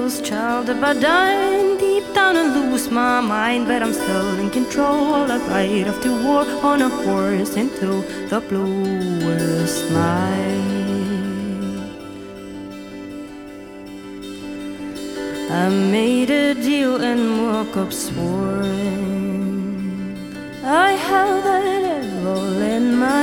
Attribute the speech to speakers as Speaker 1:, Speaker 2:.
Speaker 1: lost child about dying deep down and lose my mind, but I'm still in control. I ride off to war on a horse into the bluest night. I made a deal and woke up sworn. I held the devil in my